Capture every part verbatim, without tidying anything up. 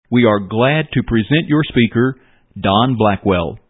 We are glad to present your speaker, Don Blackwell.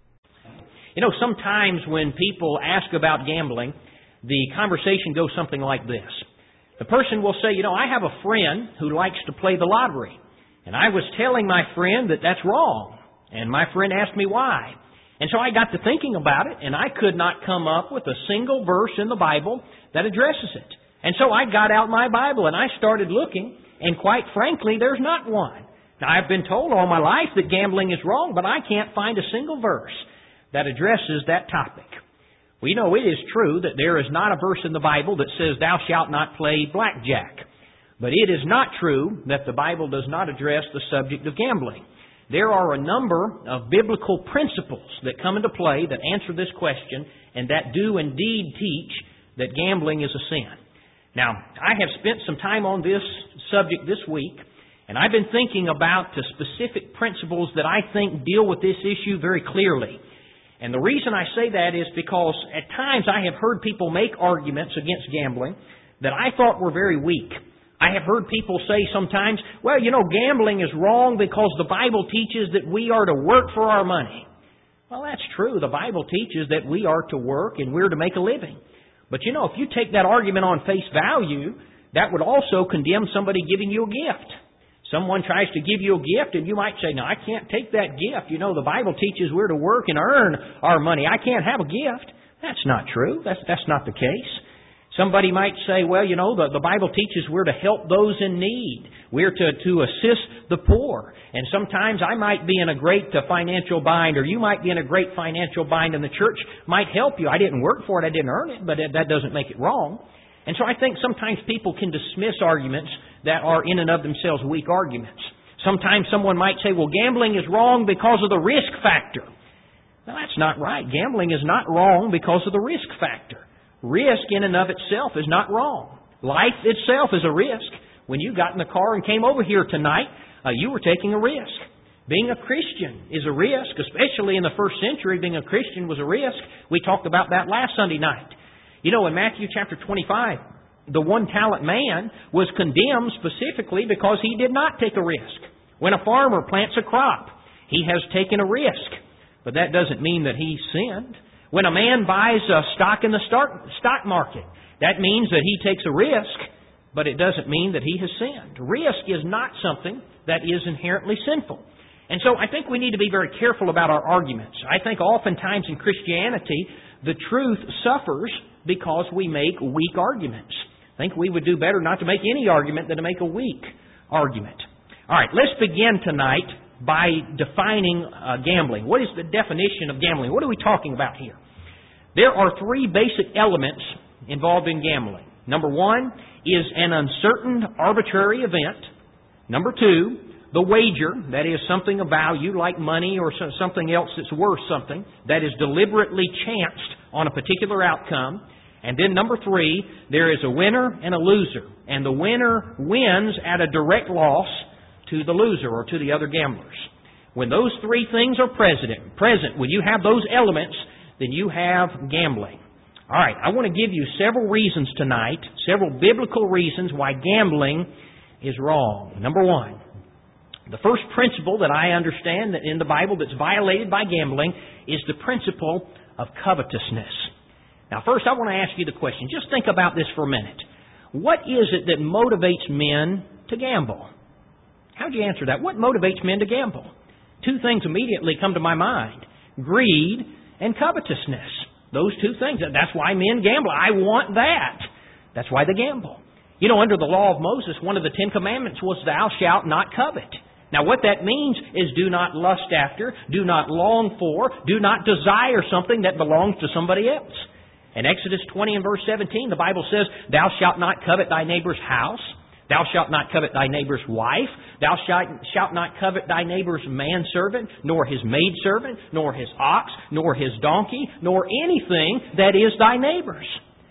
You know, sometimes when people ask about gambling, the conversation goes something like this. The person will say, you know, I have a friend who likes to play the lottery, and I was telling my friend that that's wrong, and my friend asked me why. And so I got to thinking about it, and I could not come up with a single verse in the Bible that addresses it. And so I got out my Bible, and I started looking, and quite frankly, there's not one. Now, I've been told all my life that gambling is wrong, but I can't find a single verse that addresses that topic. We know it is true that there is not a verse in the Bible that says, thou shalt not play blackjack. But it is not true that the Bible does not address the subject of gambling. There are a number of biblical principles that come into play that answer this question and that do indeed teach that gambling is a sin. Now, I have spent some time on this subject this week, and I've been thinking about the specific principles that I think deal with this issue very clearly. And the reason I say that is because at times I have heard people make arguments against gambling that I thought were very weak. I have heard people say sometimes, well, you know, gambling is wrong because the Bible teaches that we are to work for our money. Well, that's true. The Bible teaches that we are to work and we're to make a living. But you know, if you take that argument on face value, that would also condemn somebody giving you a gift. Someone tries to give you a gift and you might say, no, I can't take that gift. You know, the Bible teaches we're to work and earn our money. I can't have a gift. That's not true. That's, that's not the case. Somebody might say, well, you know, the, the Bible teaches we're to help those in need. We're to, to assist the poor. And sometimes I might be in a great uh, financial bind, or you might be in a great financial bind, and the church might help you. I didn't work for it. I didn't earn it, but that doesn't make it wrong. And so I think sometimes people can dismiss arguments that are in and of themselves weak arguments. Sometimes someone might say, well, gambling is wrong because of the risk factor. Well, that's not right. Gambling is not wrong because of the risk factor. Risk in and of itself is not wrong. Life itself is a risk. When you got in the car and came over here tonight, uh, you were taking a risk. Being a Christian is a risk, especially in the first century. Being a Christian was a risk. We talked about that last Sunday night. You know, in Matthew chapter twenty-five, the one-talent man was condemned specifically because he did not take a risk. When a farmer plants a crop, he has taken a risk, but that doesn't mean that he sinned. When a man buys a stock in the stock market, that means that he takes a risk, but it doesn't mean that he has sinned. Risk is not something that is inherently sinful. And so I think we need to be very careful about our arguments. I think oftentimes in Christianity, the truth suffers because we make weak arguments. I think we would do better not to make any argument than to make a weak argument. All right, let's begin tonight by defining uh, gambling. What is the definition of gambling? What are we talking about here? There are three basic elements involved in gambling. Number one is an uncertain, arbitrary event. Number two, the wager, that is something of value like money or something else that's worth something, that is deliberately chanced on a particular outcome. And then number three, there is a winner and a loser. And the winner wins at a direct loss to the loser or to the other gamblers. When those three things are present, present, when you have those elements, then you have gambling. All right, I want to give you several reasons tonight, several biblical reasons why gambling is wrong. Number one, the first principle that I understand that in the Bible that's violated by gambling is the principle of covetousness. Now, first, I want to ask you the question. Just think about this for a minute. What is it that motivates men to gamble? How would you answer that? What motivates men to gamble? Two things immediately come to my mind. Greed and covetousness. Those two things. That's why men gamble. I want that. That's why they gamble. You know, under the law of Moses, one of the Ten Commandments was, thou shalt not covet. Now, what that means is do not lust after, do not long for, do not desire something that belongs to somebody else. In Exodus twenty and verse seventeen, the Bible says, thou shalt not covet thy neighbor's house. Thou shalt not covet thy neighbor's wife. Thou shalt, shalt not covet thy neighbor's manservant, nor his maidservant, nor his ox, nor his donkey, nor anything that is thy neighbor's.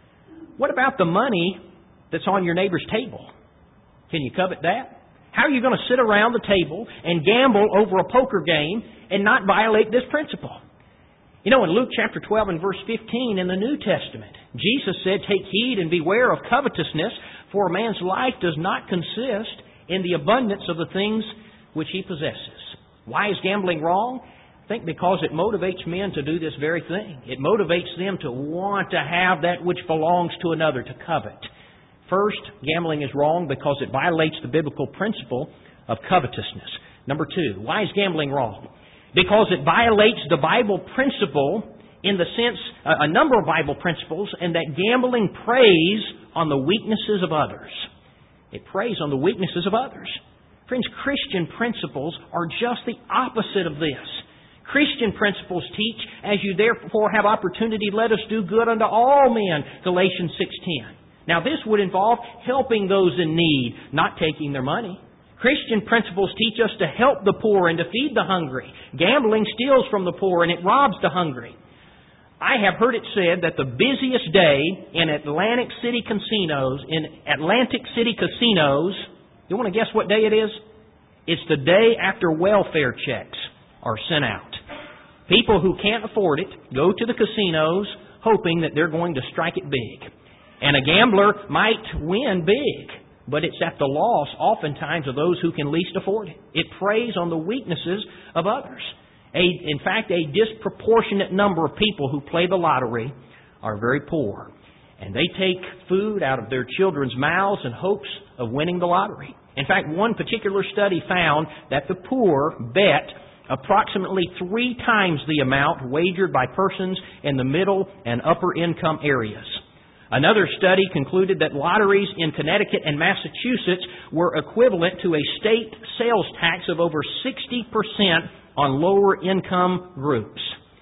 What about the money that's on your neighbor's table? Can you covet that? How are you going to sit around the table and gamble over a poker game and not violate this principle? You know, in Luke chapter twelve and verse fifteen in the New Testament, Jesus said, take heed and beware of covetousness, for a man's life does not consist in the abundance of the things which he possesses. Why is gambling wrong? I think because it motivates men to do this very thing. It motivates them to want to have that which belongs to another, to covet. First, gambling is wrong because it violates the biblical principle of covetousness. Number two, why is gambling wrong? Because it violates the Bible principle in the sense, a number of Bible principles, and that gambling preys on the weaknesses of others. It preys on the weaknesses of others. Friends, Christian principles are just the opposite of this. Christian principles teach, as you therefore have opportunity, let us do good unto all men, Galatians six ten. Now this would involve helping those in need, not taking their money. Christian principles teach us to help the poor and to feed the hungry. Gambling steals from the poor and it robs the hungry. I have heard it said that the busiest day in Atlantic City casinos, in Atlantic City casinos, you want to guess what day it is? It's the day after welfare checks are sent out. People who can't afford it go to the casinos hoping that they're going to strike it big. And a gambler might win big, but it's at the loss oftentimes of those who can least afford it. It preys on the weaknesses of others. A, in fact, a disproportionate number of people who play the lottery are very poor. And they take food out of their children's mouths in hopes of winning the lottery. In fact, one particular study found that the poor bet approximately three times the amount wagered by persons in the middle and upper income areas. Another study concluded that lotteries in Connecticut and Massachusetts were equivalent to a state sales tax of over sixty percent on lower income groups.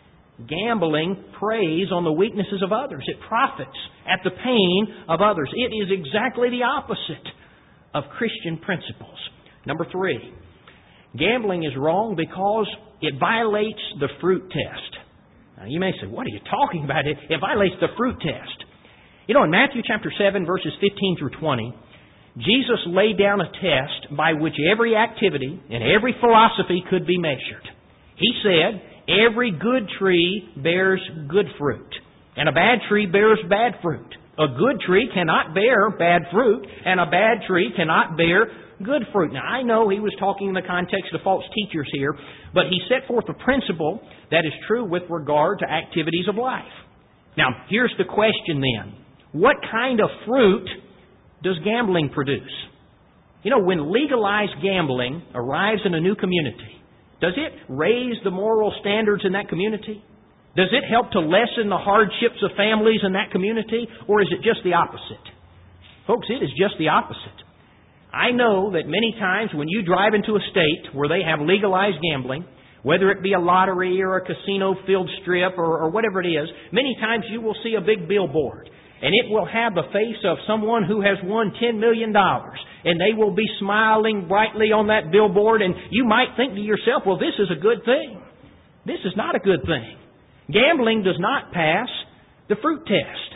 Gambling preys on the weaknesses of others. It profits at the pain of others. It is exactly the opposite of Christian principles. Number three, gambling is wrong because it violates the fruit test. Now you may say, what are you talking about? It, it violates the fruit test. You know, in Matthew chapter seven, verses fifteen through twenty, Jesus laid down a test by which every activity and every philosophy could be measured. He said, every good tree bears good fruit, and a bad tree bears bad fruit. A good tree cannot bear bad fruit, and a bad tree cannot bear good fruit. Now, I know he was talking in the context of false teachers here, but he set forth a principle that is true with regard to activities of life. Now, here's the question then. What kind of fruit does gambling produce? You know, when legalized gambling arrives in a new community, does it raise the moral standards in that community? Does it help to lessen the hardships of families in that community? Or is it just the opposite? Folks, it is just the opposite. I know that many times when you drive into a state where they have legalized gambling, whether it be a lottery or a casino-filled strip or, or whatever it is, many times you will see a big billboard. And it will have the face of someone who has won ten million dollars. And they will be smiling brightly on that billboard. And you might think to yourself, well, this is a good thing. This is not a good thing. Gambling does not pass the fruit test.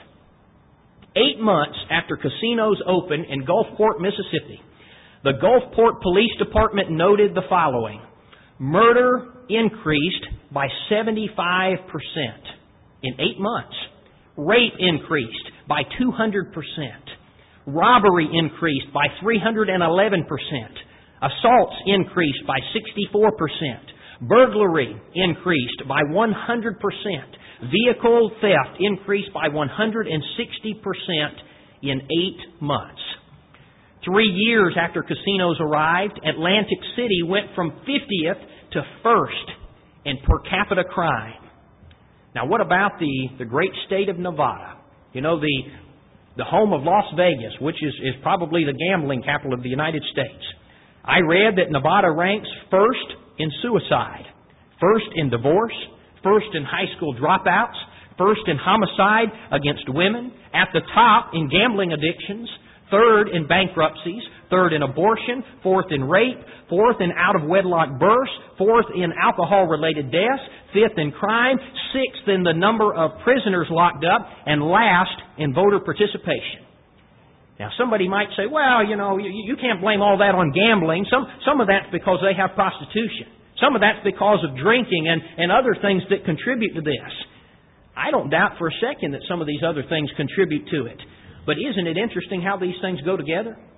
Eight months after casinos opened in Gulfport, Mississippi, the Gulfport Police Department noted the following. Murder increased by seventy-five percent in eight months. Rape increased by two hundred percent. Robbery increased by three hundred eleven percent. Assaults increased by sixty-four percent. Burglary increased by one hundred percent. Vehicle theft increased by one hundred sixty percent in eight months. Three years after casinos arrived, Atlantic City went from fiftieth to first in per capita crime. Now, what about the, the great state of Nevada? You know, the the home of Las Vegas, which is, is probably the gambling capital of the United States. I read that Nevada ranks first in suicide, first in divorce, first in high school dropouts, first in homicide against women, at the top in gambling addictions, third in bankruptcies, third in abortion, fourth in rape, fourth in out-of-wedlock births, fourth in alcohol-related deaths, fifth in crime, sixth in the number of prisoners locked up, and last in voter participation. Now, somebody might say, well, you know, you, you can't blame all that on gambling. Some, some of that's because they have prostitution. Some of that's because of drinking and, and other things that contribute to this. I don't doubt for a second that some of these other things contribute to it. But isn't it interesting how these things go together?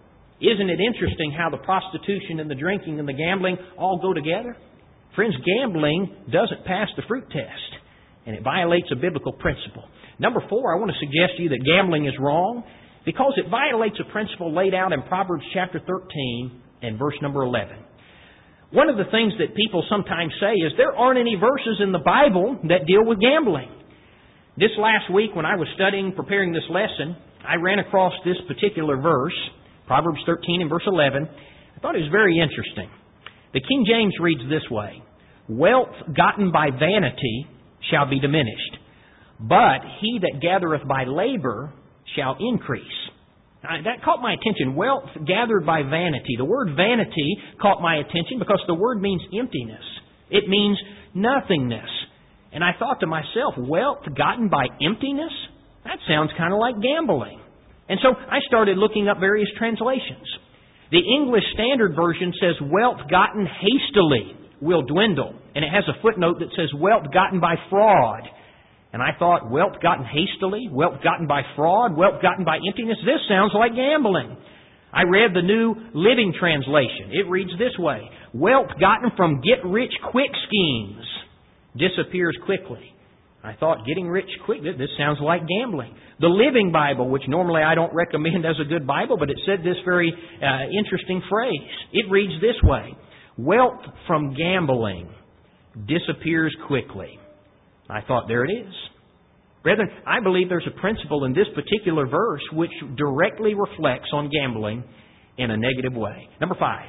Isn't it interesting how the prostitution and the drinking and the gambling all go together? Friends, gambling doesn't pass the fruit test, and it violates a biblical principle. Number four, I want to suggest to you that gambling is wrong because it violates a principle laid out in Proverbs chapter thirteen and verse number eleven. One of the things that people sometimes say is there aren't any verses in the Bible that deal with gambling. This last week when I was studying, preparing this lesson, I ran across this particular verse, Proverbs thirteen and verse eleven. I thought it was very interesting. The King James reads this way, "Wealth gotten by vanity shall be diminished, but he that gathereth by labor shall increase." Now, that caught my attention. Wealth gathered by vanity. The word vanity caught my attention because the word means emptiness. It means nothingness. And I thought to myself, wealth gotten by emptiness? That sounds kind of like gambling. And so I started looking up various translations. The English Standard Version says wealth gotten hastily will dwindle. And it has a footnote that says wealth gotten by fraud. And I thought, wealth gotten hastily, wealth gotten by fraud, wealth gotten by emptiness, this sounds like gambling. I read the New Living Translation. It reads this way, "Wealth gotten from get-rich-quick schemes disappears quickly." I thought, getting rich quick, this sounds like gambling. The Living Bible, which normally I don't recommend as a good Bible, but it said this very uh, interesting phrase. It reads this way, "Wealth from gambling disappears quickly." I thought, there it is. Brethren, I believe there's a principle in this particular verse which directly reflects on gambling in a negative way. Number five,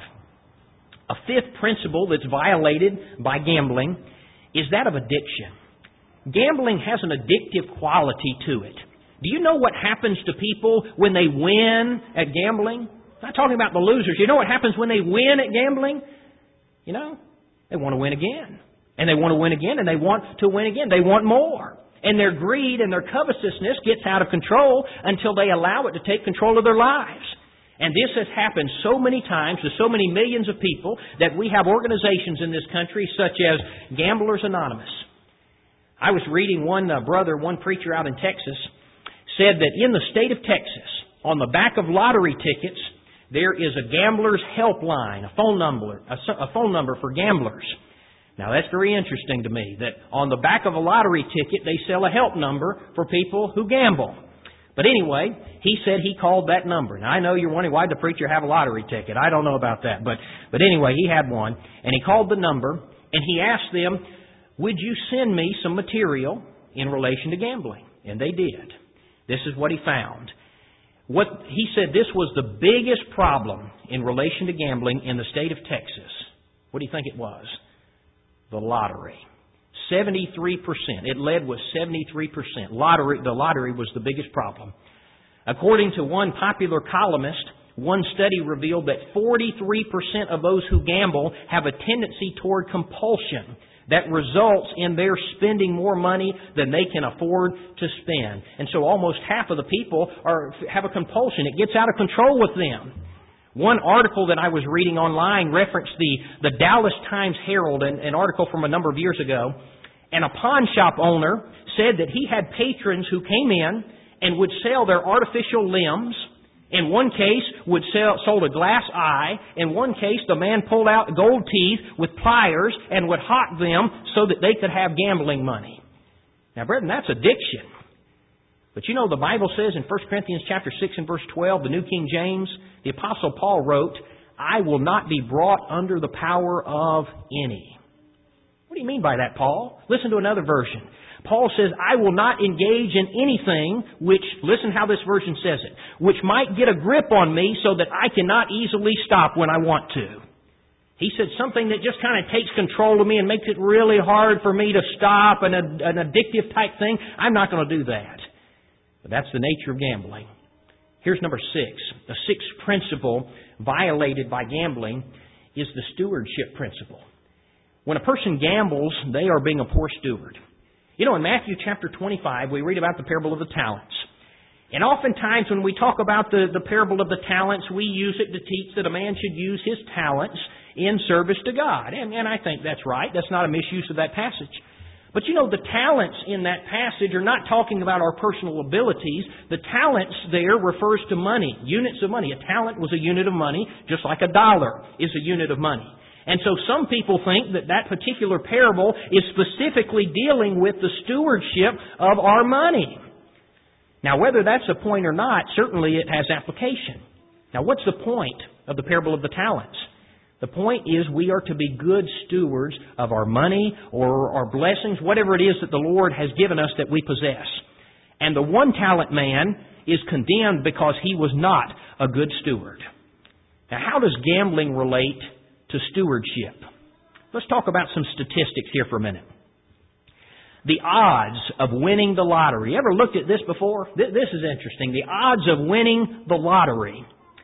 a fifth principle that's violated by gambling is that of addiction. Gambling has an addictive quality to it. Do you know what happens to people when they win at gambling? I'm not talking about the losers. You know what happens when they win at gambling? You know, they want to win again. And they want to win again, and they want to win again. They want more. And their greed and their covetousness gets out of control until they allow it to take control of their lives. And this has happened so many times to so many millions of people that we have organizations in this country such as Gamblers Anonymous. I was reading one uh, brother, one preacher out in Texas, said that in the state of Texas, on the back of lottery tickets, there is a gambler's helpline, a phone number, a, a phone number for gamblers. Now, that's very interesting to me, that on the back of a lottery ticket, they sell a help number for people who gamble. But anyway, he said he called that number. Now, I know you're wondering, why did the preacher have a lottery ticket? I don't know about that. But, but anyway, he had one, and he called the number, and he asked them, would you send me some material in relation to gambling? And they did. This is what he found. What he said this was the biggest problem in relation to gambling in the state of Texas. What do you think it was? The lottery. seventy-three percent. It led with seventy-three percent. Lottery, the lottery was the biggest problem. According to one popular columnist, one study revealed that forty-three percent of those who gamble have a tendency toward compulsion that results in their spending more money than they can afford to spend. And so almost half of the people are have a compulsion. It gets out of control with them. One article that I was reading online referenced the, the Dallas Times Herald, an, an article from a number of years ago. And a pawn shop owner said that he had patrons who came in and would sell their artificial limbs. In one case, would sell, sold a glass eye. In one case, the man pulled out gold teeth with pliers and would hawk them so that they could have gambling money. Now, brethren, that's addiction. But you know, the Bible says in First Corinthians chapter six and verse twelve, the New King James, the Apostle Paul wrote, I will not be brought under the power of any. What do you mean by that, Paul? Listen to another version. Paul says, I will not engage in anything which, listen how this version says it, which might get a grip on me so that I cannot easily stop when I want to. He said something that just kind of takes control of me and makes it really hard for me to stop, an, an addictive type thing. I'm not going to do that. But that's the nature of gambling. Here's number six. The sixth principle violated by gambling is the stewardship principle. When a person gambles, they are being a poor steward. You know, in Matthew chapter twenty-five, we read about the parable of the talents. And oftentimes when we talk about the, the parable of the talents, we use it to teach that a man should use his talents in service to God. And, and I think that's right. That's not a misuse of that passage. But you know, the talents in that passage are not talking about our personal abilities. The talents there refers to money, units of money. A talent was a unit of money, just like a dollar is a unit of money. And so some people think that that particular parable is specifically dealing with the stewardship of our money. Now, whether that's a point or not, certainly it has application. Now, what's the point of the parable of the talents? The point is we are to be good stewards of our money or our blessings, whatever it is that the Lord has given us that we possess. And the one talent man is condemned because he was not a good steward. Now, how does gambling relate to stewardship? Let's talk about some statistics here for a minute. The odds of winning the lottery. You ever looked at this before? This is interesting. The odds of winning the lottery.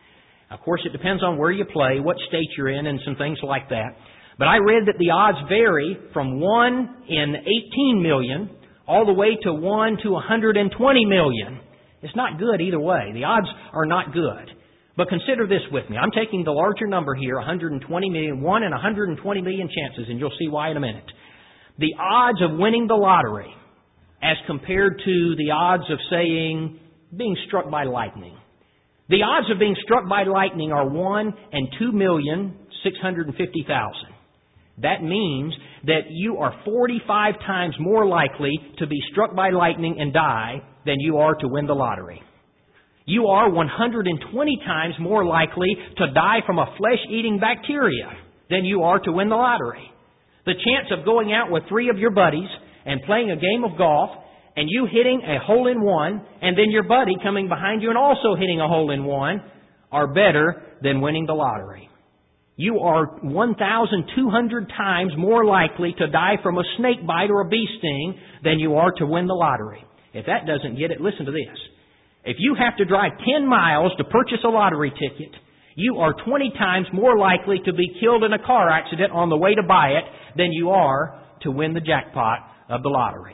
Of course, it depends on where you play, what state you're in, and some things like that. But I read that the odds vary from one in eighteen million all the way to one to one hundred twenty million. It's not good either way. The odds are not good. But consider this with me. I'm taking the larger number here, one hundred twenty million, one in one hundred twenty million chances, and you'll see why in a minute. The odds of winning the lottery as compared to the odds of, saying, being struck by lightning. The odds of being struck by lightning are one in two million six hundred fifty thousand. That means that you are forty-five times more likely to be struck by lightning and die than you are to win the lottery. You are one hundred twenty times more likely to die from a flesh-eating bacteria than you are to win the lottery. The chance of going out with three of your buddies and playing a game of golf and you hitting a hole-in-one, and then your buddy coming behind you and also hitting a hole-in-one, are better than winning the lottery. You are one thousand two hundred times more likely to die from a snake bite or a bee sting than you are to win the lottery. If that doesn't get it, listen to this. If you have to drive ten miles to purchase a lottery ticket, you are twenty times more likely to be killed in a car accident on the way to buy it than you are to win the jackpot of the lottery.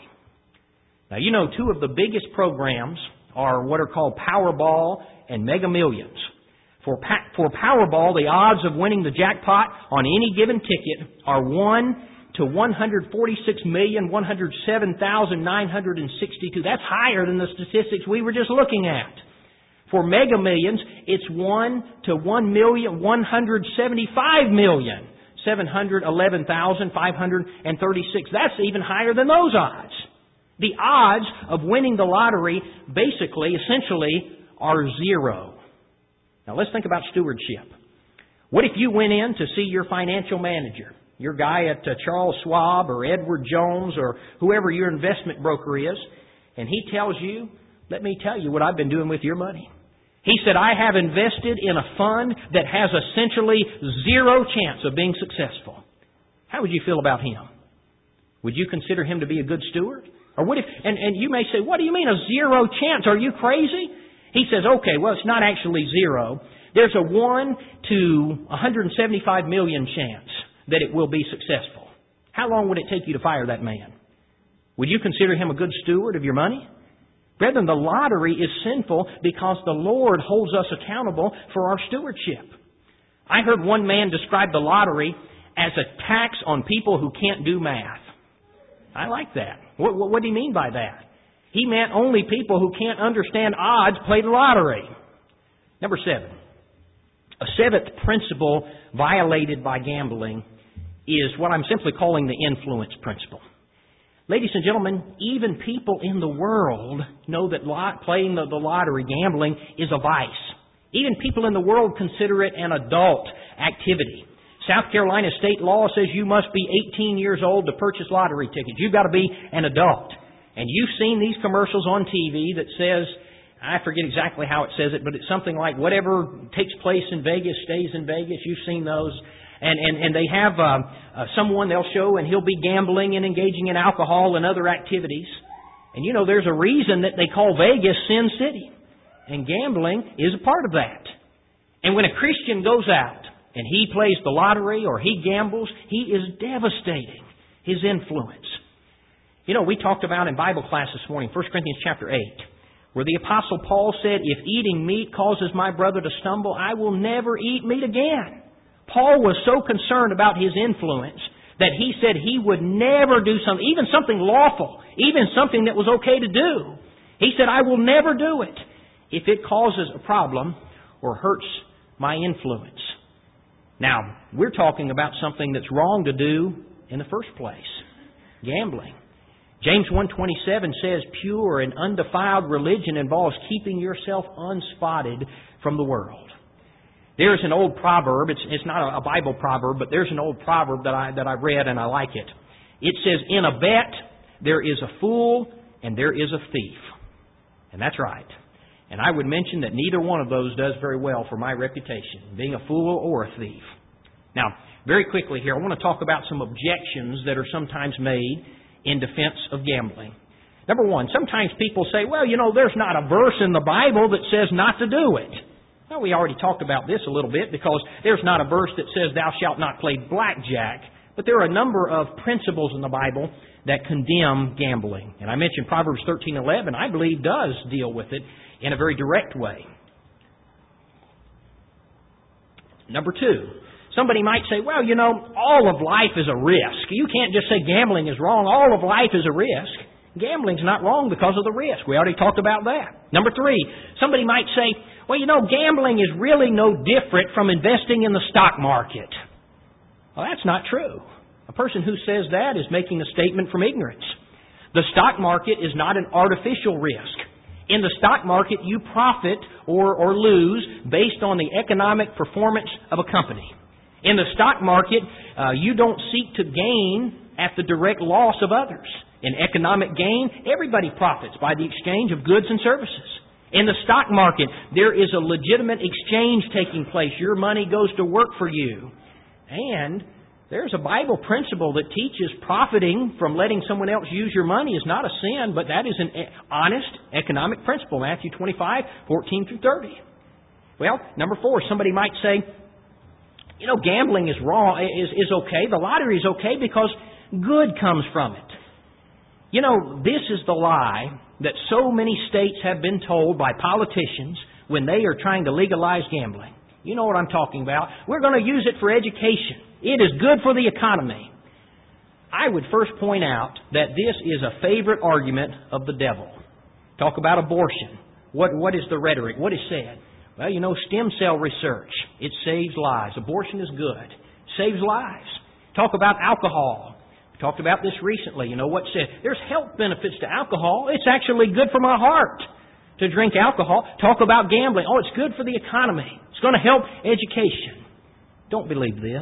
Now, you know, two of the biggest programs are what are called Powerball and Mega Millions. For, pa- for Powerball, the odds of winning the jackpot on any given ticket are one to one hundred forty-six million one hundred seven thousand nine hundred sixty-two. That's higher than the statistics we were just looking at. For Mega Millions, it's one to one million one hundred seventy-five million seven hundred eleven thousand five hundred thirty-six. That's even higher than those odds. The odds of winning the lottery basically, essentially, are zero. Now let's think about stewardship. What if you went in to see your financial manager, your guy at uh, Charles Schwab or Edward Jones or whoever your investment broker is, and he tells you, let me tell you what I've been doing with your money. He said, I have invested in a fund that has essentially zero chance of being successful. How would you feel about him? Would you consider him to be a good steward? Or what if, and, and you may say, what do you mean a zero chance? Are you crazy? He says, okay, well, it's not actually zero. There's a one to one hundred seventy-five million chance that it will be successful. How long would it take you to fire that man? Would you consider him a good steward of your money? Brethren, the lottery is sinful because the Lord holds us accountable for our stewardship. I heard one man describe the lottery as a tax on people who can't do math. I like that. What, what, what do you mean by that? He meant only people who can't understand odds play the lottery. Number seven. A seventh principle violated by gambling is what I'm simply calling the influence principle. Ladies and gentlemen, even people in the world know that lot, playing the, the lottery, gambling, is a vice. Even people in the world consider it an adult activity. South Carolina state law says you must be eighteen years old to purchase lottery tickets. You've got to be an adult. And you've seen these commercials on T V that says, I forget exactly how it says it, but it's something like whatever takes place in Vegas stays in Vegas. You've seen those. And, and, and they have uh, uh, someone they'll show and he'll be gambling and engaging in alcohol and other activities. And you know, there's a reason that they call Vegas Sin City. And gambling is a part of that. And when a Christian goes out and he plays the lottery or he gambles, he is devastating his influence. You know, we talked about in Bible class this morning, First Corinthians chapter eight, where the Apostle Paul said, if eating meat causes my brother to stumble, I will never eat meat again. Paul was so concerned about his influence that he said he would never do something, even something lawful, even something that was okay to do. He said, I will never do it if it causes a problem or hurts my influence. Now, we're talking about something that's wrong to do in the first place. Gambling. James one twenty-seven says, pure and undefiled religion involves keeping yourself unspotted from the world. There's an old proverb, it's, it's not a Bible proverb, but there's an old proverb that I, that I read and I like it. It says, in a bet, there is a fool and there is a thief. And that's right. And I would mention that neither one of those does very well for my reputation, being a fool or a thief. Now, very quickly here, I want to talk about some objections that are sometimes made in defense of gambling. Number one, sometimes people say, well, you know, there's not a verse in the Bible that says not to do it. Well, we already talked about this a little bit because there's not a verse that says thou shalt not play blackjack, but there are a number of principles in the Bible that condemn gambling. And I mentioned Proverbs thirteen eleven, I believe, does deal with it in a very direct way. Number two, somebody might say, well, you know, all of life is a risk. You can't just say gambling is wrong. All of life is a risk. Gambling's not wrong because of the risk. We already talked about that. Number three, somebody might say, well, you know, gambling is really no different from investing in the stock market. Well, that's not true. A person who says that is making a statement from ignorance. The stock market is not an artificial risk. In the stock market, you profit or, or lose based on the economic performance of a company. In the stock market, uh, you don't seek to gain at the direct loss of others. In economic gain, everybody profits by the exchange of goods and services. In the stock market, there is a legitimate exchange taking place. Your money goes to work for you. And there's a Bible principle that teaches profiting from letting someone else use your money is not a sin, but that is an honest economic principle. Matthew twenty-five, fourteen through thirty. Well, number four, somebody might say, you know, gambling is wrong, is, is okay. The lottery is okay because good comes from it. You know, this is the lie that so many states have been told by politicians when they are trying to legalize gambling. You know what I'm talking about. We're going to use it for education. It is good for the economy. I would first point out that this is a favorite argument of the devil. Talk about abortion. What, what is the rhetoric? What is said? Well, you know, stem cell research. It saves lives. Abortion is good. Saves lives. Talk about alcohol. We talked about this recently. You know what said? There's health benefits to alcohol. It's actually good for my heart to drink alcohol. Talk about gambling. Oh, it's good for the economy. It's going to help education. Don't believe this.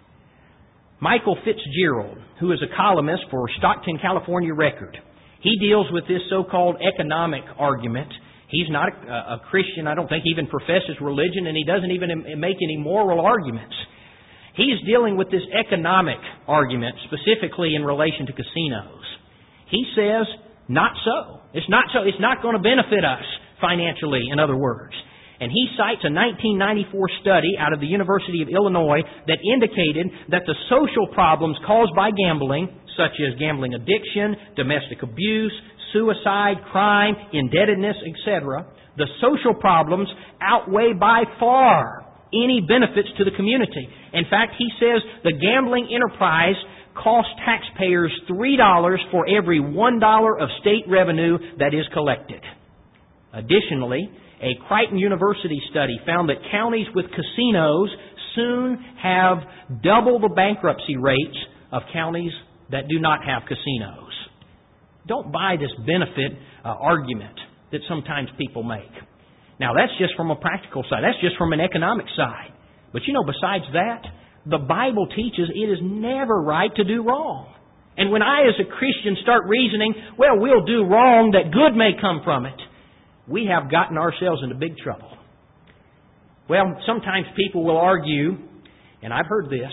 Michael Fitzgerald, who is a columnist for Stockton, California Record, he deals with this so-called economic argument. He's not a, a Christian. I don't think he even professes religion, and he doesn't even make any moral arguments. He's dealing with this economic argument, specifically in relation to casinos. He says, not so. It's not so. It's not going to benefit us financially, in other words. And he cites a nineteen ninety-four study out of the University of Illinois that indicated that the social problems caused by gambling, such as gambling addiction, domestic abuse, suicide, crime, indebtedness, et cetera, the social problems outweigh by far any benefits to the community. In fact, he says the gambling enterprise costs taxpayers three dollars for every one dollar of state revenue that is collected. Additionally, a Creighton University study found that counties with casinos soon have double the bankruptcy rates of counties that do not have casinos. Don't buy this benefit uh, argument that sometimes people make. Now, that's just from a practical side. That's just from an economic side. But you know, besides that, the Bible teaches it is never right to do wrong. And when I, as a Christian, start reasoning, well, we'll do wrong that good may come from it, we have gotten ourselves into big trouble. Well, sometimes people will argue, and I've heard this,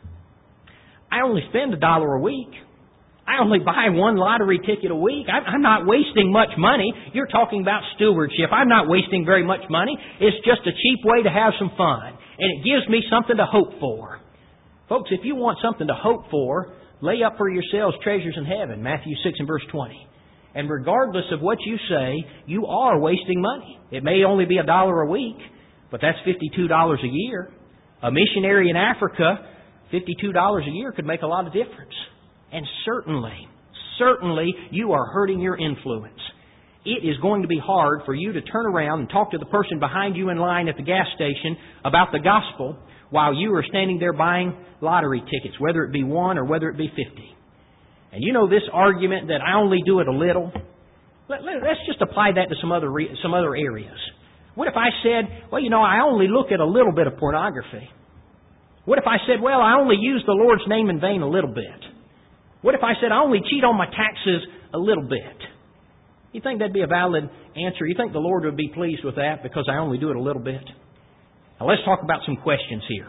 I only spend a dollar a week. I only buy one lottery ticket a week. I'm not wasting much money. You're talking about stewardship. I'm not wasting very much money. It's just a cheap way to have some fun. And it gives me something to hope for. Folks, if you want something to hope for, lay up for yourselves treasures in heaven, Matthew six and verse twenty. And regardless of what you say, you are wasting money. It may only be a dollar a week, but that's fifty-two dollars a year. A missionary in Africa fifty-two dollars a year could make a lot of difference. And certainly, certainly you are hurting your influence. It is going to be hard for you to turn around and talk to the person behind you in line at the gas station about the gospel while you are standing there buying lottery tickets, whether it be one or whether it be fifty. And you know this argument that I only do it a little? Let, let, let's just apply that to some other re, some other areas. What if I said, well, you know, I only look at a little bit of pornography? What if I said, well, I only use the Lord's name in vain a little bit? What if I said, I only cheat on my taxes a little bit? You think that'd be a valid answer? You think the Lord would be pleased with that because I only do it a little bit? Now let's talk about some questions here.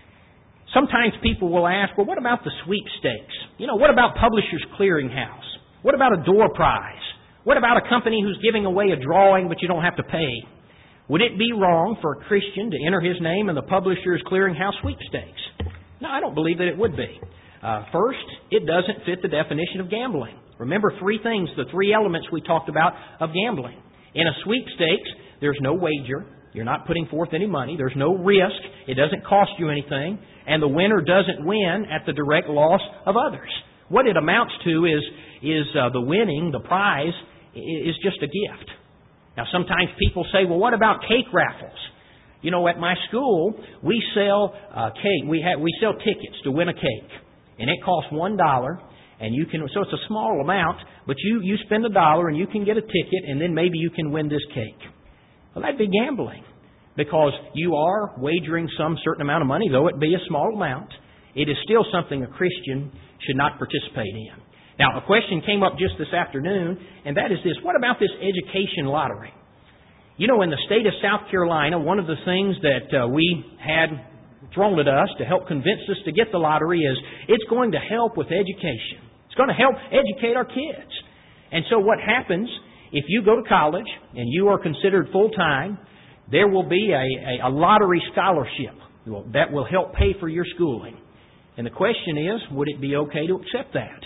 Sometimes people will ask, well, what about the sweepstakes? You know, what about Publishers Clearinghouse? What about a door prize? What about a company who's giving away a drawing but you don't have to pay? Would it be wrong for a Christian to enter his name in the Publishers Clearinghouse sweepstakes? No, I don't believe that it would be. Uh, first, it doesn't fit the definition of gambling. Remember three things, the three elements we talked about of gambling. In a sweepstakes, there's no wager. You're not putting forth any money. There's no risk. It doesn't cost you anything. And the winner doesn't win at the direct loss of others. What it amounts to is, is uh, the winning, the prize, is just a gift. Now, sometimes people say, well, what about cake raffles? You know, at my school, we sell uh, cake. We have we sell tickets to win a cake, and it costs one dollar. And you can so it's a small amount, but you you spend a dollar and you can get a ticket, and then maybe you can win this cake. Well, that'd be gambling because you are wagering some certain amount of money, though it be a small amount. It is still something a Christian should not participate in. Now, a question came up just this afternoon, and that is this. What about this education lottery? You know, in the state of South Carolina, one of the things that uh, we had thrown at us to help convince us to get the lottery is it's going to help with education. It's going to help educate our kids. And so what happens, if you go to college and you are considered full-time, there will be a, a, a lottery scholarship that will help pay for your schooling. And the question is, would it be okay to accept that?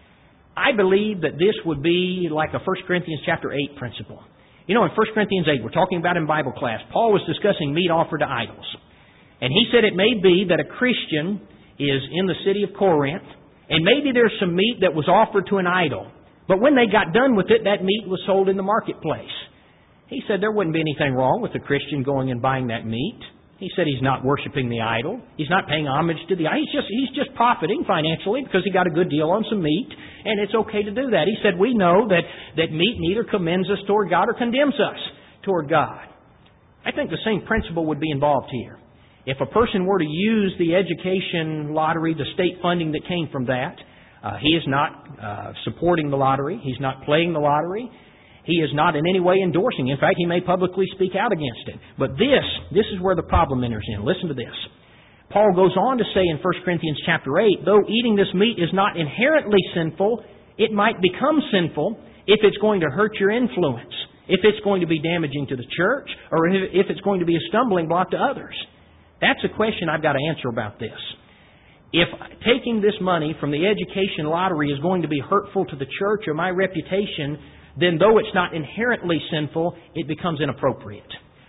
I believe that this would be like a First Corinthians chapter eight principle. You know, in First Corinthians eight, we're talking about in Bible class, Paul was discussing meat offered to idols. And he said it may be that a Christian is in the city of Corinth, and maybe there's some meat that was offered to an idol. But when they got done with it, that meat was sold in the marketplace. He said there wouldn't be anything wrong with a Christian going and buying that meat. He said he's not worshiping the idol. He's not paying homage to the idol. He's just, he's just profiting financially because he got a good deal on some meat, and it's okay to do that. He said we know that, that meat neither commends us toward God or condemns us toward God. I think the same principle would be involved here. If a person were to use the education lottery, the state funding that came from that, uh, he is not uh, supporting the lottery. He's not playing the lottery. He is not in any way endorsing. In fact, he may publicly speak out against it. But this, this is where the problem enters in. Listen to this. Paul goes on to say in First Corinthians chapter eight, though eating this meat is not inherently sinful, it might become sinful if it's going to hurt your influence, if it's going to be damaging to the church, or if it's going to be a stumbling block to others. That's a question I've got to answer about this. If taking this money from the education lottery is going to be hurtful to the church or my reputation, then though it's not inherently sinful, it becomes inappropriate.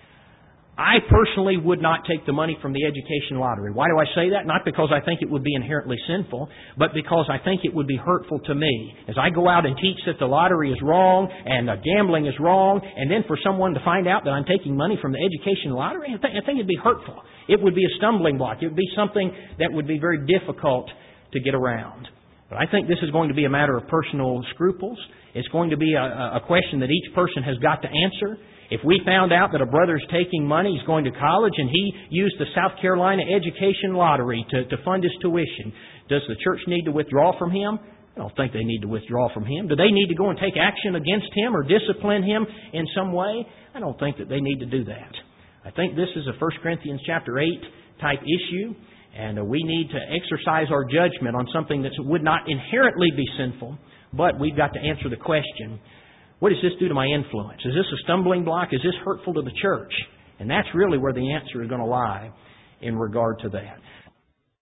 I personally would not take the money from the education lottery. Why do I say that? Not because I think it would be inherently sinful, but because I think it would be hurtful to me. As I go out and teach that the lottery is wrong and uh, gambling is wrong, and then for someone to find out that I'm taking money from the education lottery, I think, I think it'd be hurtful. It would be a stumbling block. It would be something that would be very difficult to get around. But I think this is going to be a matter of personal scruples. It's going to be a, a question that each person has got to answer. If we found out that a brother's taking money, he's going to college, and he used the South Carolina Education Lottery to, to fund his tuition, does the church need to withdraw from him? I don't think they need to withdraw from him. Do they need to go and take action against him or discipline him in some way? I don't think that they need to do that. I think this is a First Corinthians chapter eight type issue, and we need to exercise our judgment on something that would not inherently be sinful, but we've got to answer the question, what does this do to my influence? Is this a stumbling block? Is this hurtful to the church? And that's really where the answer is going to lie in regard to that.